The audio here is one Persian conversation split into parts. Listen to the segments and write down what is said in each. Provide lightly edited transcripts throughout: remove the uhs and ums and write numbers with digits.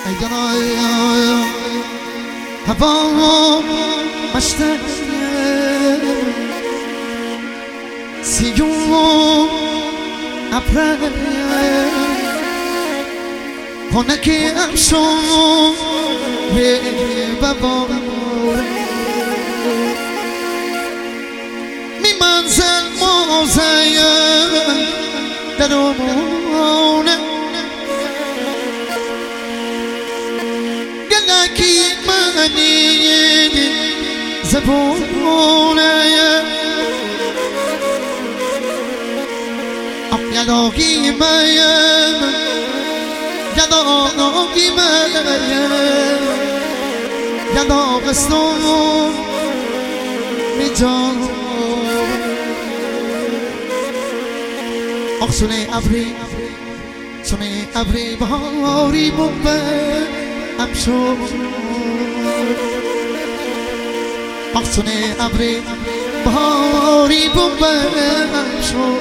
هوا مشتاق سیون ابره خونکیم شد به بابا می منزل موزیم درمونه گلکی منی زبونه یداغی میم یداغی میم یداغستون می جان آخ سونه ابری بهاری بومبه امشو آخ سونه ابری بهاری بومبه امشو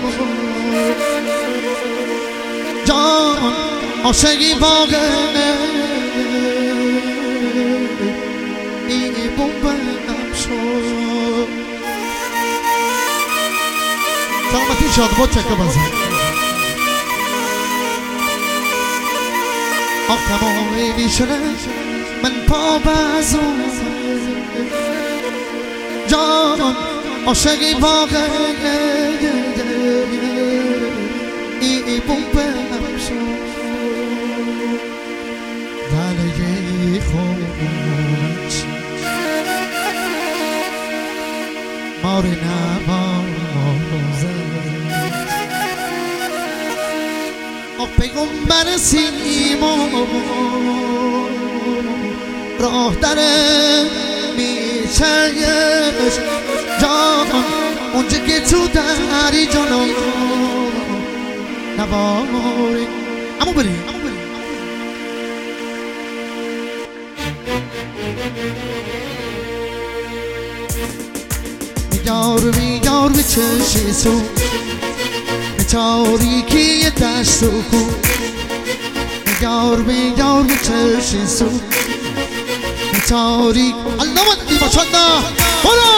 جان عاشقی واقع این بومبه امشو سلامتی شادباد چکه بزن آخ تمامی میشنه من پا بزن جان عاشقی واقع ای بومبه امشو دلگی خوش ماری نمازه آخ پیغمبر سیما راه داره میچهش جان اونجا که تو داری جانم نباری اما بریم میار به چشی سو تاریکی دست و کو میار به چشی سو تاریک الله مددی باشنده برو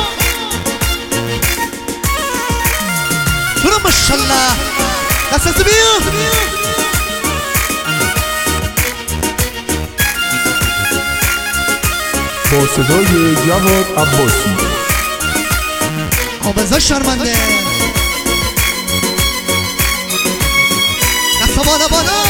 برو ماشالله دست از بیا با صدای جواد عباسی آبزا شرمنده دستا بالا بالا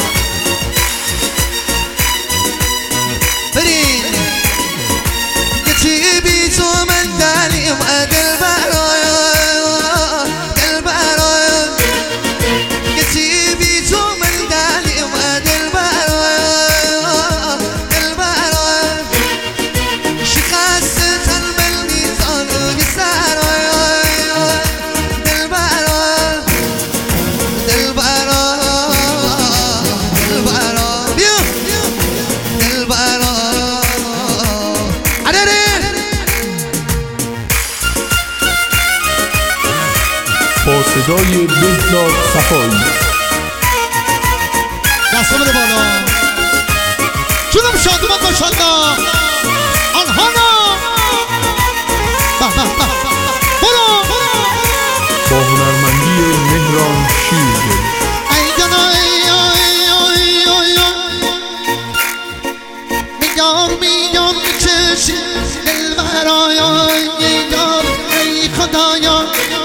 بریم یه چی بی تو من دلیم دل برای دل برای یه چی بی تو من دلیم دل برای دل برای شکست تن بل میزانو بی سرای دل برای دل برای دل برای بیا دل برای با صدای بهزاد صفایی دستا بده بالا جونم شادومان باشنده آنها نه برو با هنرمندی مهران شیرگل میگم چشی دل برای یار ای خدایا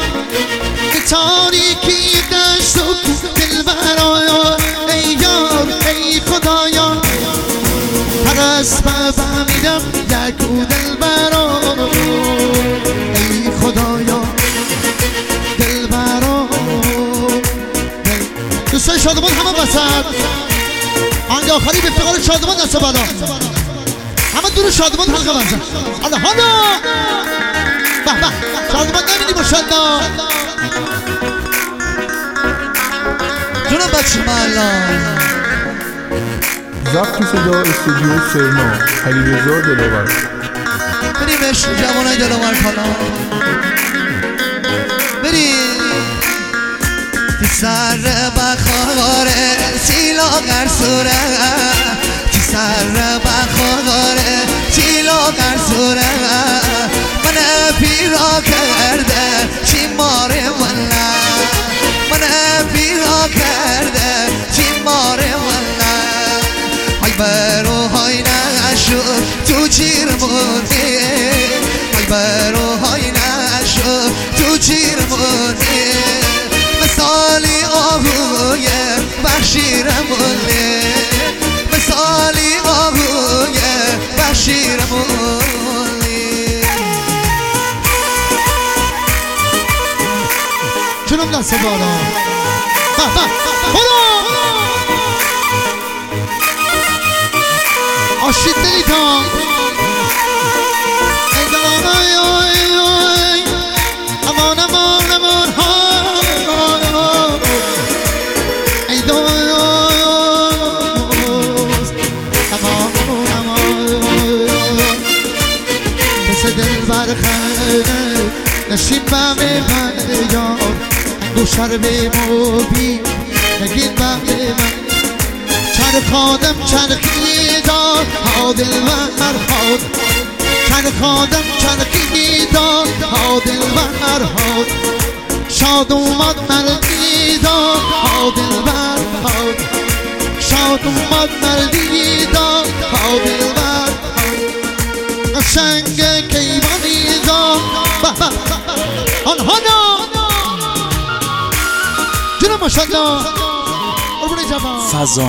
تاریکی دشت و دل برای ای یار ای خدایا پرست بفهمیدم یکو دل برای ای خدایا دل برای دوستای شادمان همه وسط آنگه آخری به افتقار شادمان دست بالا همه دور شادمان حلقه بزن الله حالا به به شادمان نمیدی باشنده جونم بچه مالا ضبط صدا استودیو سرنا علیرضا دلاور بریم عشق جوانای دلاور کالا بریم سر بخار سیلا غرسوره شوره من پیرا کرده چی ماره ولا من پیرا کرده چی ماره ولا های برو های نشو تو چیر مونی های برو های نشو تو چیر مونی مثالی آهوی بخشیرمونی مثالی آهوی بخشیرمونی جنوب دست بالا آشید دلیتا امان امان امان ای دوست امان امان پس دل برخنه نشین بمه من یار انگو شرب موبی نگین بمه من چرخادم چرخیدار ها دلبر ها چرخادم چرخیدار ها دلبر ها شاد اومد مردیدار ها دلبر ها شاد اومد مردیدار ها دلبر ها قشنگ کیوانیدار آنها نه جناب ماشاءالله قربون جوان